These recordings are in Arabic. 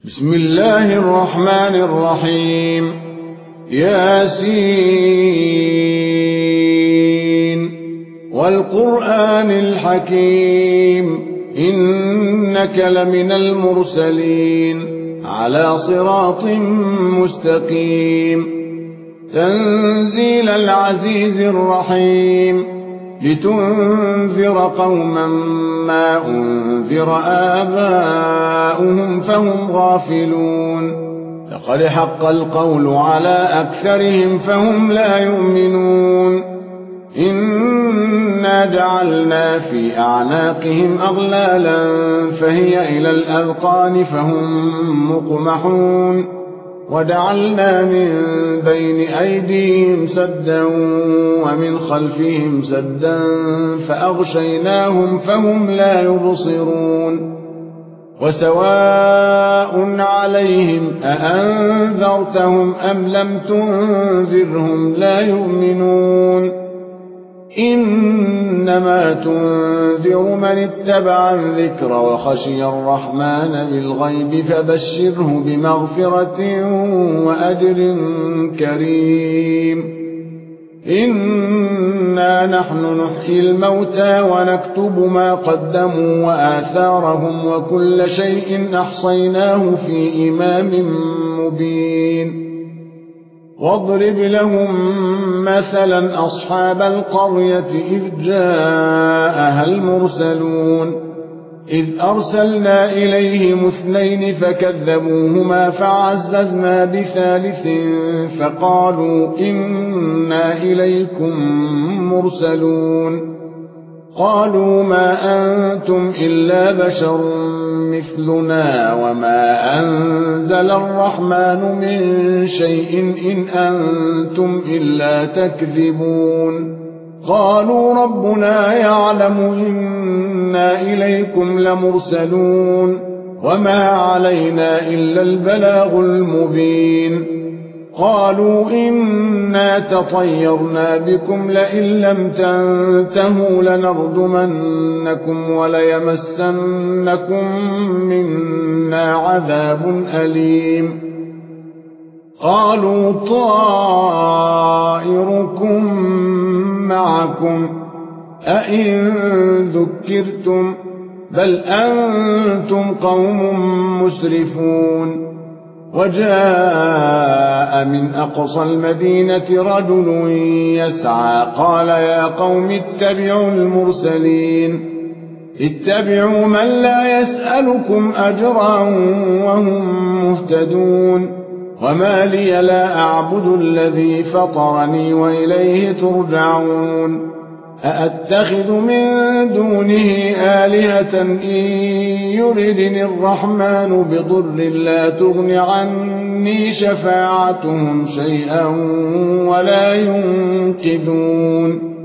بسم الله الرحمن الرحيم. ياسين والقرآن الحكيم إنك لمن المرسلين على صراط مستقيم تنزيل العزيز الرحيم لتنذر قوما ما أنذر آباؤهم فهم غافلون لقد حق القول على أكثرهم فهم لا يؤمنون إنا جعلنا في أعناقهم أغلالا فهي إلى الأذقان فهم مقمحون وجعلنا من بين أيديهم سدا ومن خلفهم سدا فأغشيناهم فهم لا يبصرون وسواء عليهم أأنذرتهم أم لم تنذرهم لا يؤمنون إنما تنذر من اتبع الذكر وخشي الرحمن بالغيب فبشره بمغفرة وأجر كريم إنا نحن نحيي الموتى ونكتب ما قدموا وآثارهم وكل شيء أحصيناه في إمام مبين واضرب لهم مثلا أصحاب القرية إذ جاءها المرسلون إذ أرسلنا إليهم اثنين فكذبوهما فعززنا بثالث فقالوا إنا إليكم مرسلون قالوا ما أنتم إلا بشر مثلنا وما أنزل الرحمن من شيء إن أنتم إلا تكذبون قالوا ربنا يعلم إنا إليكم لمرسلون وما علينا إلا البلاغ المبين قالوا إنا تطيرنا بكم لئن لم تنتهوا لنرجمنكم وليمسنكم منا عذاب أليم قالوا طائركم معكم أئن ذكرتم بل أنتم قوم مسرفون وجاء من أقصى المدينة رجل يسعى قال يا قوم اتبعوا المرسلين اتبعوا من لا يسألكم أجرا وهم مهتدون وما لي لا أعبد الذي فطرني وإليه ترجعون أأتخذ من دونه آلهة إن يردني الرحمن بضر لا تغن عني شفاعتهم شيئا ولا ينقذون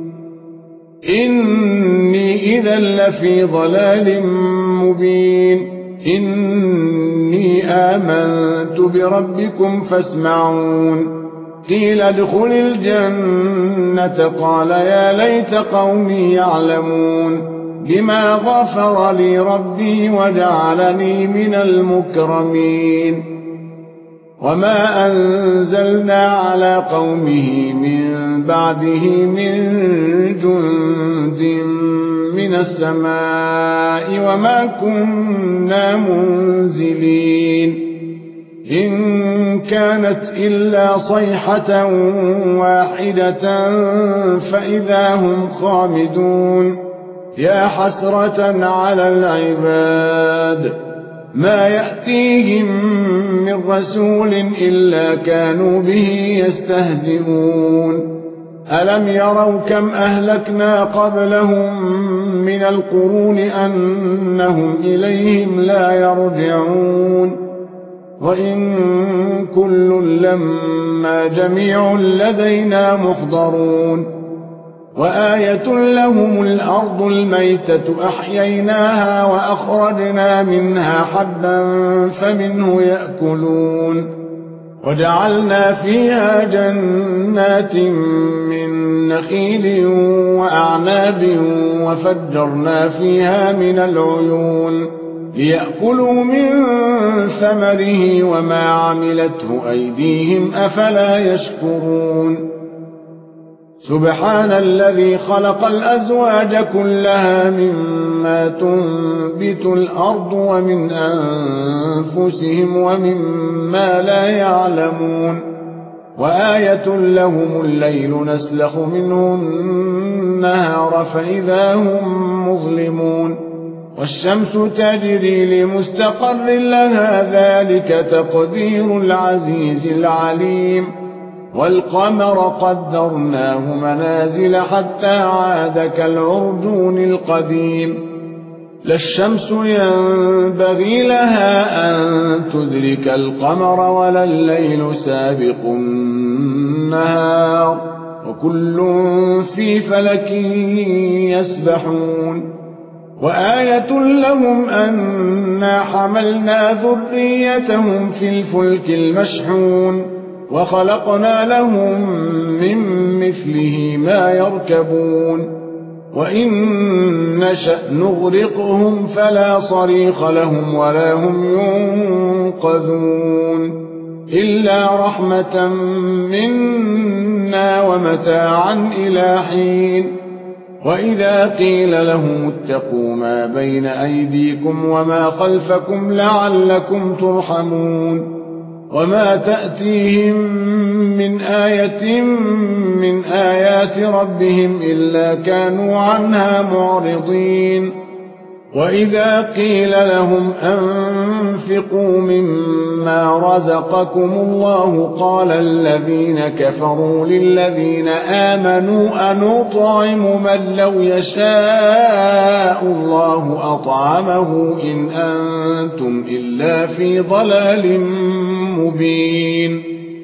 إني إذا لفي ضلال مبين إني آمنت بربكم فاسمعون قيل ادخل الجنة قال يا ليت قومي يعلمون بما غفر لي ربي وجعلني من المكرمين وما أنزلنا على قومه من بعده من جند من السماء وما كنا منزلين إن كانت إلا صيحة واحدة فإذا هم خامدون يا حسرة على العباد ما يأتيهم من رسول إلا كانوا به يستهزئون ألم يروا كم أهلكنا قبلهم من القرون أنهم إليهم لا يرجعون وإن كل لما جميع لدينا محضرون وآية لهم الأرض الميتة أحييناها وأخرجنا منها حبا فمنه يأكلون وجعلنا فيها جنات من نخيل وأعناب وفجرنا فيها من العيون ليأكلوا من ثمره وما عملته أيديهم أفلا يشكرون سبحان الذي خلق الأزواج كلها مما تنبت الأرض ومن أنفسهم ومما لا يعلمون وآية لهم الليل نسلخ منه النهار فإذا هم مظلمون والشمس تجري لمستقر لها ذلك تقدير العزيز العليم والقمر قدرناه منازل حتى عاد كالعرجون القديم لا الشمس ينبغي لها أن تدرك القمر ولا الليل سابق النهار وكل في فلك يسبحون وآية لهم أنا حملنا ذريتهم في الفلك المشحون وخلقنا لهم من مثله ما يركبون وإن نشأ نغرقهم فلا صريخ لهم ولا هم ينقذون إلا رحمة منا ومتاعا إلى حين وإذا قيل لهم اتقوا ما بين أيديكم وما خلفكم لعلكم ترحمون وما تأتيهم من آية من آيات ربهم إلا كانوا عنها معرضين وإذا قيل لهم أنفقوا مما رزقكم الله قال الذين كفروا للذين آمنوا أنطعم من لو يشاء الله أطعمه إن أنتم إلا في ضلال مبين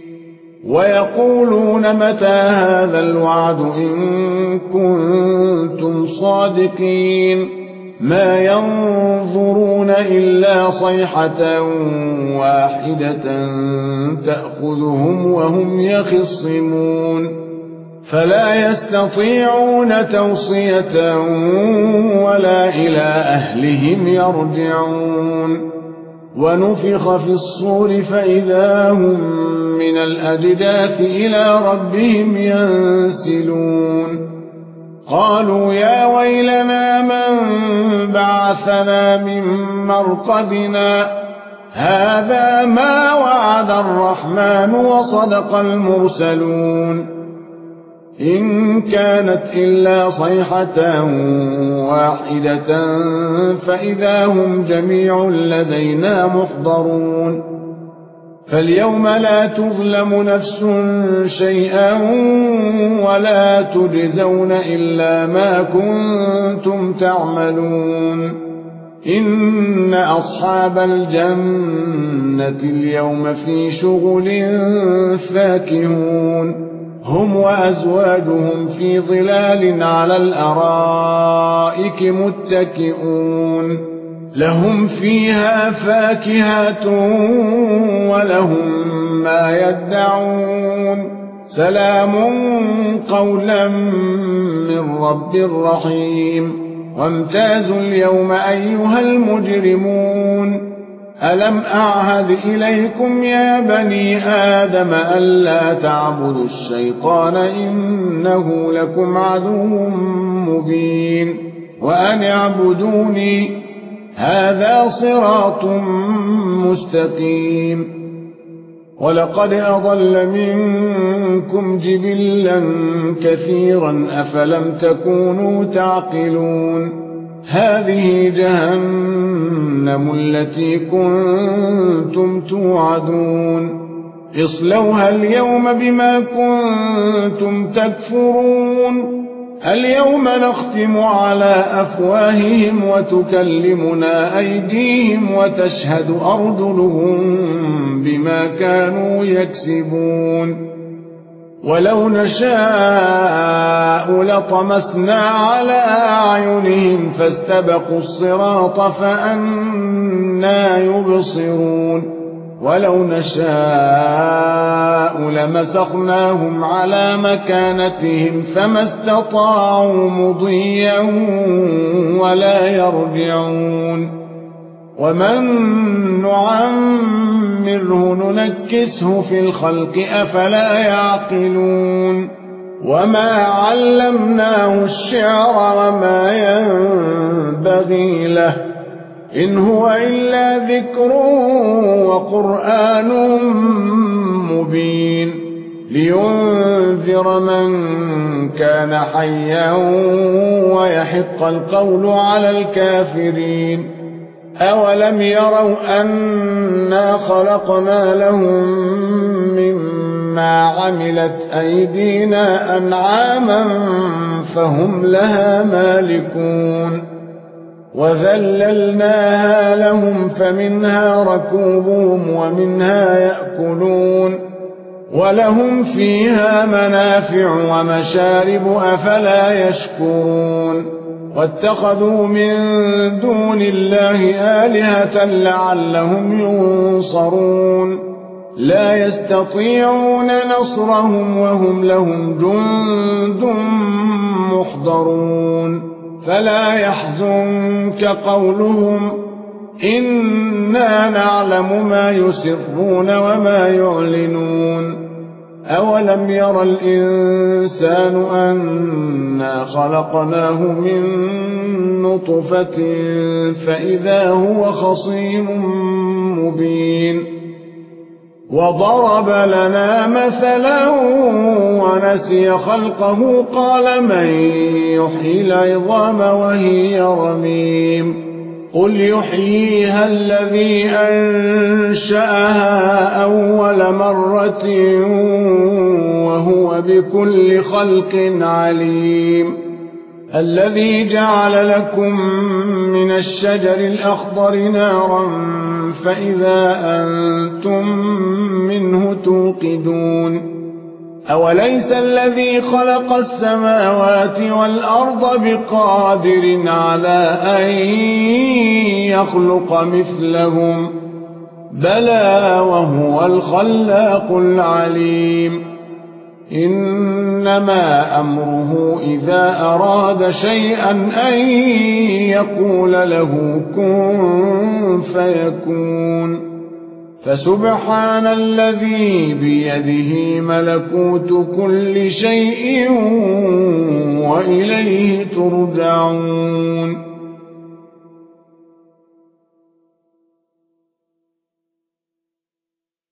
ويقولون متى هذا الوعد إن كنتم صادقين ما ينظرون إلا صيحة واحدة تأخذهم وهم يخصمون فلا يستطيعون توصية ولا إلى أهلهم يرجعون ونفخ في الصور فإذا هم من الأجداث إلى ربهم ينسلون قالوا يا ويلنا من بعثنا من مرقدنا هذا ما وعد الرحمن وصدق المرسلون إن كانت إلا صيحة واحدة فإذا هم جميع لدينا محضرون فاليوم لا تظلم نفس شيئا ولا تجزون إلا ما كنتم تعملون إن أصحاب الجنة اليوم في شغل فاكهون هم وأزواجهم في ظلال على الأرائك متكئون لهم فيها فاكهة ولهم ما يدعون سلام قولا من رب رحيم وامتازوا اليوم أيها المجرمون ألم أعهد إليكم يا بني آدم ألا تعبدوا الشيطان إنه لكم عدو مبين وأن اعبدوني هذا صراط مستقيم ولقد أضل منكم جبلا كثيرا أفلم تكونوا تعقلون هذه جهنم التي كنتم توعدون اصلوها اليوم بما كنتم تكفرون اليوم نختم على أفواههم وتكلمنا أيديهم وتشهد أرجلهم بما كانوا يكسبون ولو نشاء لطمسنا على أعينهم فاستبقوا الصراط فأنى يبصرون ولو نشاء لمسخناهم على مكانتهم فما استطاعوا مضيا ولا يرجعون ومن نعمره ننكسه في الخلق أفلا يعقلون وما علمناه الشعر وما ينبغي له إن هو إلا ذكر وقرآن مبين لينذر من كان حيا ويحق القول على الكافرين أولم يروا أنا خلقنا لهم مما عملت أيدينا أنعاما فهم لها مالكون وذللناها لهم فمنها ركوبهم ومنها يأكلون ولهم فيها منافع ومشارب أفلا يشكرون واتخذوا من دون الله آلهة لعلهم ينصرون لا يستطيعون نصرهم وهم لهم جند محضرون فلا يحزنك قولهم إنا نعلم ما يسرون وما يعلنون أولم ير الإنسان أنا خلقناه من نطفة فإذا هو خصيم مبين وضرب لنا مثلا ونسي خلقه قال من يحيي العظام وهي رميم قل يحييها الذي أنشأها أول مرة وهو بكل خلق عليم الذي جعل لكم من الشجر الأخضر نارا فإذا أنتم منه توقدون أوليس الذي خلق السماوات والأرض بقادر على أن يخلق مثلهم بلى وهو الخلاق العليم إنما أمره إذا أراد شيئا أن يقول له كن فيكون فسبحان الذي بيده ملكوت كل شيء وإليه ترجعون